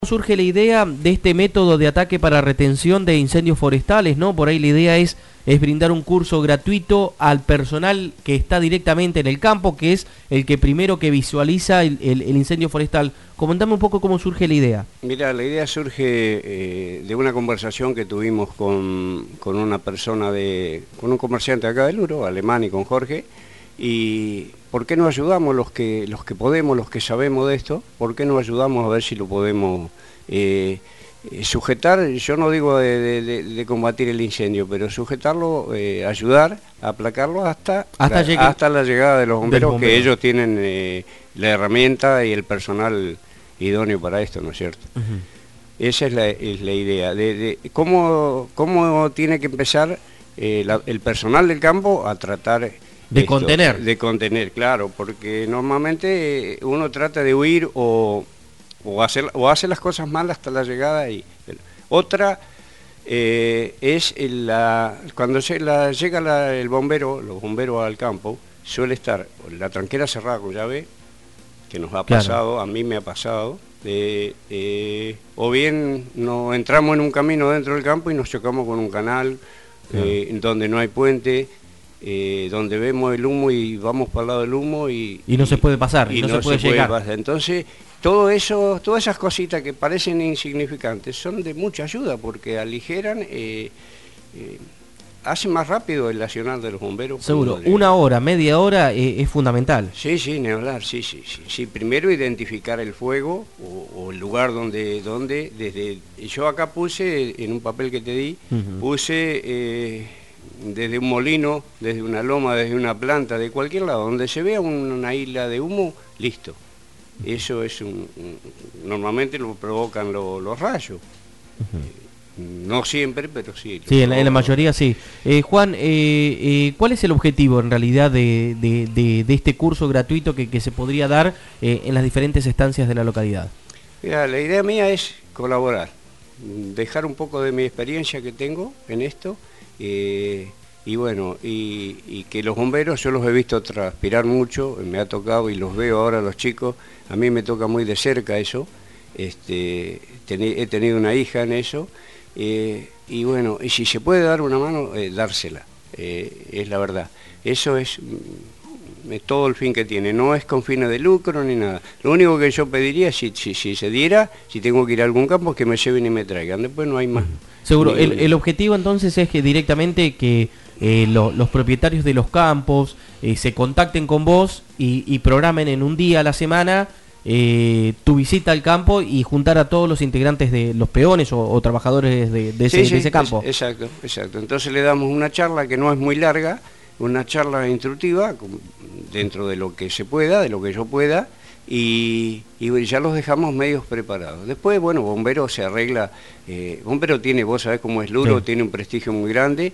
Surge la idea de este método de ataque para retención de incendios forestales, ¿no? Por ahí la idea es brindar un curso gratuito al personal que está directamente en el campo, que es el que primero que visualiza el incendio forestal. Comentame un poco cómo surge la idea. Mira, la idea surge de una conversación que tuvimos con una persona, con un comerciante acá del Uro, alemán, y con Jorge. Y ¿por qué no ayudamos los que podemos, los que sabemos de esto? ¿Por qué no ayudamos a ver si lo podemos sujetar? Yo no digo de combatir el incendio, pero sujetarlo, ayudar a aplacarlo hasta la llegada de los bomberos, que ellos tienen la herramienta y el personal idóneo para esto, ¿no es cierto? Esa es la idea, de cómo tiene que empezar el personal del campo a tratar de contener. De contener, claro, porque normalmente uno trata de huir o hace las cosas mal hasta la llegada. Otra es cuando llega el bombero, los bomberos al campo, suele estar la tranquera cerrada con llave, que nos ha pasado, claro. A mí me ha pasado, o bien nos entramos en un camino dentro del campo y nos chocamos con un canal, claro. Donde no hay puente, donde vemos el humo y vamos para el lado del humo y no se puede pasar, y no se puede llegar. Entonces, todas esas cositas que parecen insignificantes son de mucha ayuda, porque aligeran, hacen más rápido el accionar de los bomberos. Seguro, una hora, media hora es fundamental. Sí, ni hablar, sí. Primero identificar el fuego o el lugar donde yo acá puse, en un papel que te di, puse desde un molino, desde una loma, desde una planta, de cualquier lado, donde se vea una isla de humo, listo. Eso es normalmente lo provocan los rayos. No siempre, pero sí. Sí, en la mayoría sí. Juan, ¿cuál es el objetivo en realidad de este curso gratuito que se podría dar en las diferentes estancias de la localidad? Mira, la idea mía es colaborar, dejar un poco de mi experiencia que tengo en esto. Y bueno, y que los bomberos, yo los he visto transpirar mucho, me ha tocado y los veo ahora los chicos, a mí me toca muy de cerca eso, he tenido una hija en eso, y bueno, y si se puede dar una mano, dársela, es la verdad. Eso es todo el fin que tiene, no es con fines de lucro ni nada. Lo único que yo pediría, si se diera, si tengo que ir a algún campo, es que me lleven y me traigan, después no hay más. Seguro, el objetivo entonces es que directamente los propietarios de los campos se contacten con vos y programen en un día a la semana tu visita al campo y juntar a todos los integrantes de los peones o trabajadores de ese campo. Exacto. Entonces le damos una charla que no es muy larga, una charla instructiva dentro de lo que se pueda, de lo que yo pueda, y ya los dejamos medios preparados. Después, bueno, bombero se arregla, bombero tiene, vos sabés cómo es Luro, sí. Tiene un prestigio muy grande,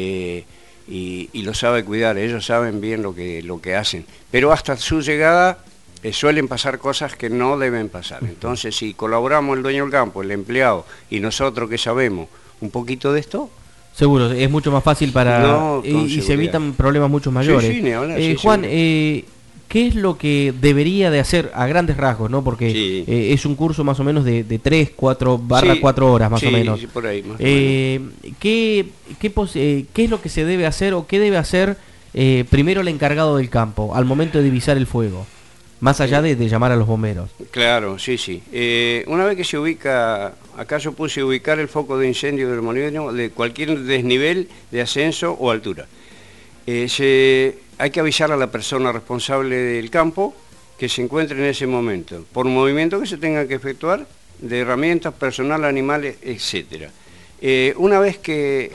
y lo sabe cuidar, ellos saben bien lo que hacen, pero hasta su llegada suelen pasar cosas que no deben pasar. Entonces, si colaboramos el dueño del campo, el empleado, y nosotros que sabemos un poquito de esto, seguro, es mucho más fácil y se evitan problemas mucho mayores. Sí, Juan, ¿qué es lo que debería de hacer a grandes rasgos, ¿no? Porque es un curso más o menos de 3, 4 horas más o menos. Sí, por ahí, más o menos. ¿Qué es lo que se debe hacer o qué debe hacer primero el encargado del campo al momento de divisar el fuego? Más allá de llamar a los bomberos. Claro, sí. Una vez que se ubica, acá yo puse ubicar el foco de incendio del molino de cualquier desnivel de ascenso o altura. Hay que avisar a la persona responsable del campo que se encuentre en ese momento, por movimiento que se tenga que efectuar, de herramientas, personal, animales, etc. Una vez que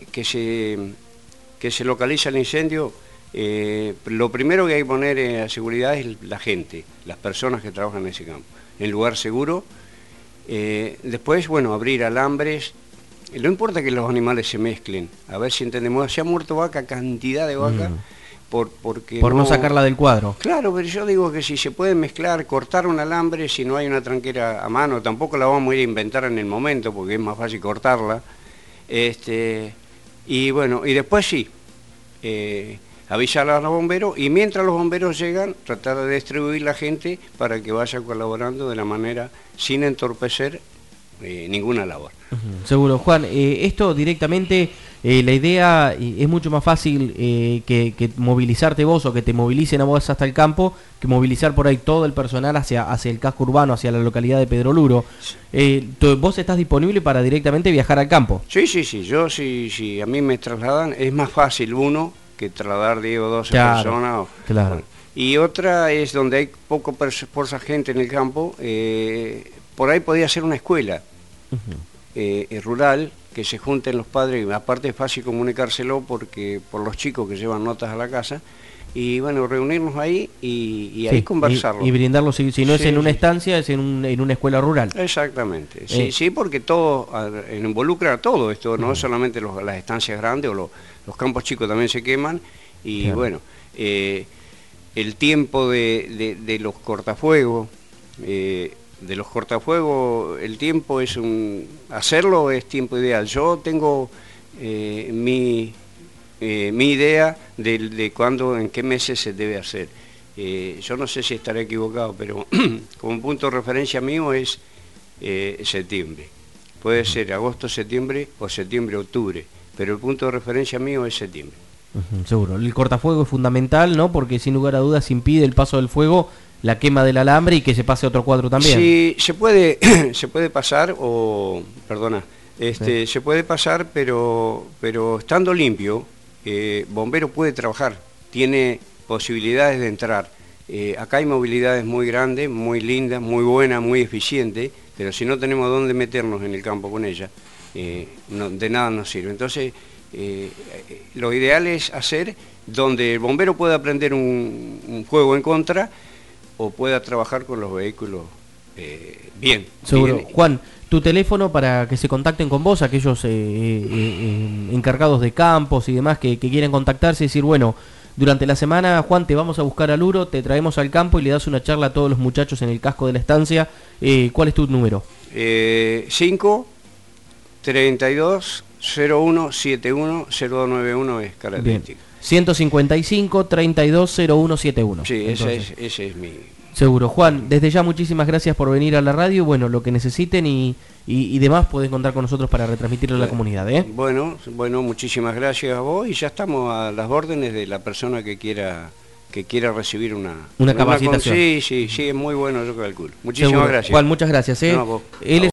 se localiza el incendio, lo primero que hay que poner a seguridad es la gente, las personas que trabajan en ese campo, en lugar seguro. Después, bueno, abrir alambres. No importa que los animales se mezclen, a ver si entendemos, se ha muerto vaca, cantidad de vaca, por no sacarla del cuadro. Claro, pero yo digo que si se puede mezclar, cortar un alambre, si no hay una tranquera a mano, tampoco la vamos a ir a inventar en el momento, porque es más fácil cortarla. Y bueno, y después sí, avisar a los bomberos y mientras los bomberos llegan, tratar de distribuir la gente para que vaya colaborando de la manera sin entorpecer ninguna labor. Seguro, Juan, esto directamente, la idea es mucho más fácil que movilizarte vos o que te movilicen a vos hasta el campo, que movilizar por ahí todo el personal hacia el casco urbano, hacia la localidad de Pedro Luro. ¿Vos estás disponible para directamente viajar al campo? Sí, yo sí, a mí me trasladan, es más fácil uno que trasladar 10 o 12 personas. Claro. Bueno. Y otra es donde hay poca gente en el campo, por ahí podría ser una escuela. Rural, que se junten los padres, y aparte es fácil comunicárselo porque por los chicos que llevan notas a la casa, y bueno, reunirnos ahí y ahí conversarlo. Y brindarlo, si no es en una estancia, es en una escuela rural. Exactamente, sí, porque todo involucra todo esto, no solamente las estancias grandes o los campos chicos también se queman, y claro. Bueno, el tiempo de los cortafuegos, el tiempo es hacerlo es tiempo ideal. Yo tengo mi idea de cuándo, en qué meses se debe hacer. Yo no sé si estaré equivocado, pero como punto de referencia mío es septiembre. Puede ser agosto, septiembre o septiembre, octubre, pero el punto de referencia mío es septiembre. Seguro. El cortafuego es fundamental, ¿no? Porque sin lugar a dudas impide el paso del fuego, la quema del alambre y que se pase otro cuadro también. Sí, se puede pasar, se puede pasar, pero estando limpio, bombero puede trabajar, tiene posibilidades de entrar. Acá hay movilidades muy grandes, muy lindas, muy buenas, muy eficientes, pero si no tenemos dónde meternos en el campo con ella, de nada nos sirve. Entonces, lo ideal es hacer donde el bombero pueda prender un fuego en contra, o pueda trabajar con los vehículos bien. Seguro. Bien. Juan, tu teléfono para que se contacten con vos, aquellos encargados de campos y demás que quieren contactarse y decir, bueno, durante la semana, Juan, te vamos a buscar a Luro, te traemos al campo y le das una charla a todos los muchachos en el casco de la estancia. ¿Cuál es tu número? 5 32 01 71 0291 es característica. 155 32 0171. Sí, ese es mi... Seguro. Juan, desde ya muchísimas gracias por venir a la radio. Bueno, lo que necesiten y demás pueden contar con nosotros para retransmitirlo a la comunidad. Bueno, muchísimas gracias a vos y ya estamos a las órdenes de la persona que quiera recibir una capacitación. Sí, es muy bueno, yo calculo. Muchísimas Seguro. gracias. Juan, muchas gracias. No, vos. Él